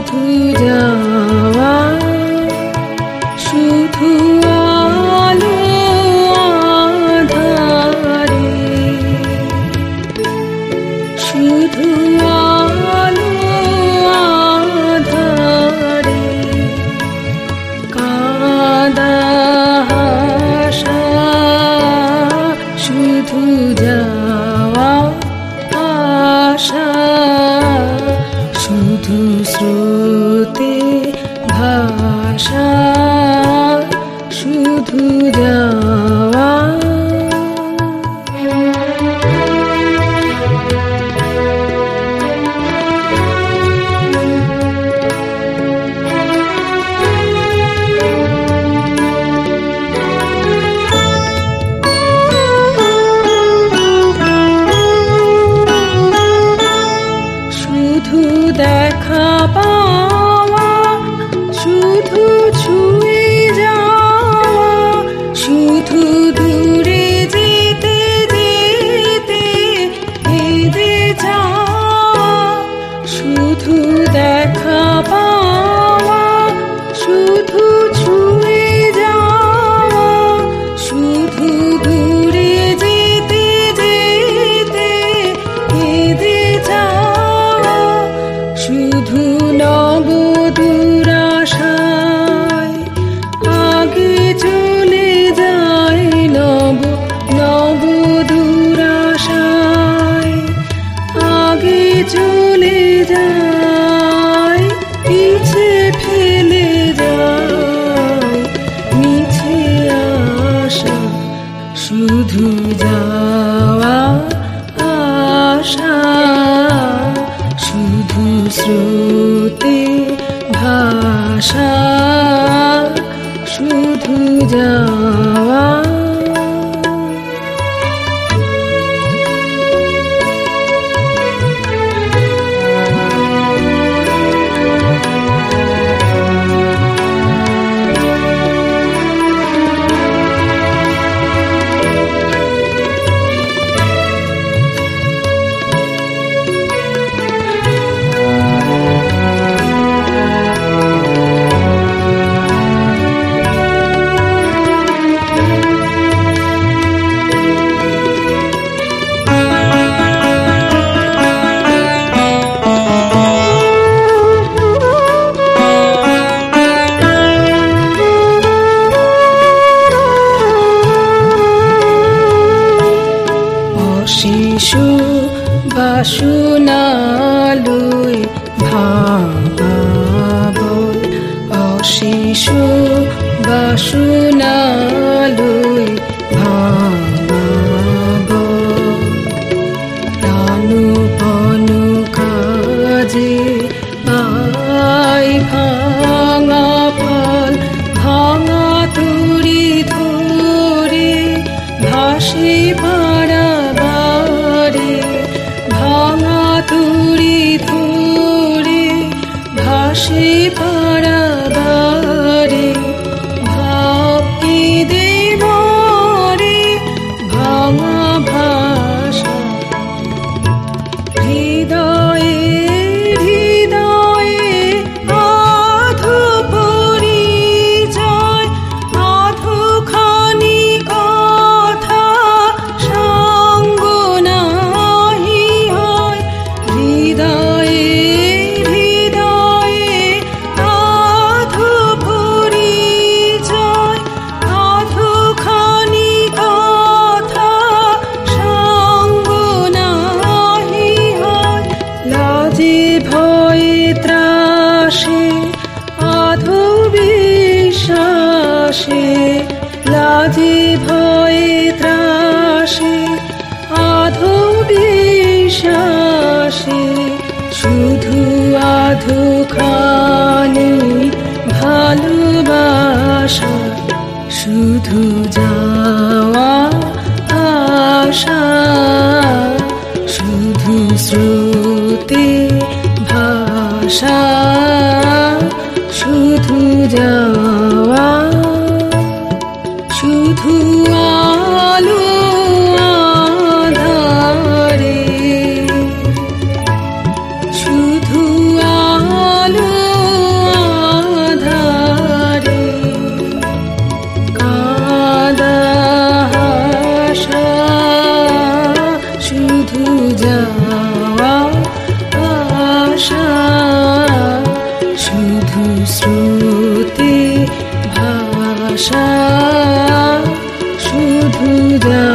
শুধু যাওয়া, শুধু আলো আঁধারে, শুধু আলো আঁধারে, কাঁদা হাসা, শুধু যাওয়া আশা, শুধু স্রোতে ভাষা, শুধু যাওয়া। শুধু দেখা পাওয়া, শুধু ছুঁয়ে যাওয়া, শুধু দূরে যেতে যেতে হেঁটে যাওয়া, শুধু দেখা পাওয়া, শুধু ছুঁয়ে যাওয়া, শুধু দূরে যেতে যেতে হেঁটে যাওয়া, শুধু নব দুরাশায় আগে চলে যায়, নব নব দুরাশায় আগে চলে যায়, পিছে ফেলে যায় মিছে আশা, শুধু যাওয়া আশা, শুধু স্রোতে ভাষা, শুধু যাওয়া। শিশু বাসনালয় ভাঙা বল, অশিশু বাসনালয় ভাঙা বল, তানু পনু কাজে পাই ভাঙা ফল, ভাঙা তুড়ি ধরে ভাসে পাড়া, ভাঙা তুড়ি ধরে ভাসে পাড়া বারে, ভাবকে দেবরে ভাঙা ভাষা, হৃদয়ে হৃদয়ে আধো পরিচয়, আধো খানি কথা সঙ্গ নাহি হয়, হৃদয়ে হৃদয়ে আধো পরিচয়, আধো খানি কথা সঙ্গ নাহি হয়, লাজে ভয়ে ত্রাসে আধো বিশ্বাসে, লাজে ভয়ে ত্রাসে আধো বিশ্বাসে, শুধু আধো খানি ভালোবাসা, শুধু যাওয়া আশা, শুধু স্রোতে ভাষা, শুধু যাওয়া, শুধু আলো আঁধারে, শুধু আলো শুধু শ্রুতি ভাষা শুধু